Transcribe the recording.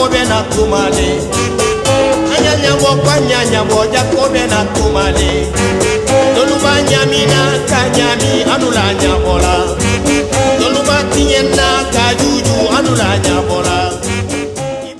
Jacobe na tumale Anyanyabo kwa nyanyabo Jacobe na tumale Doluba nyamina kanyami anula nyabola Doluba tinyena kajuju anula nyabola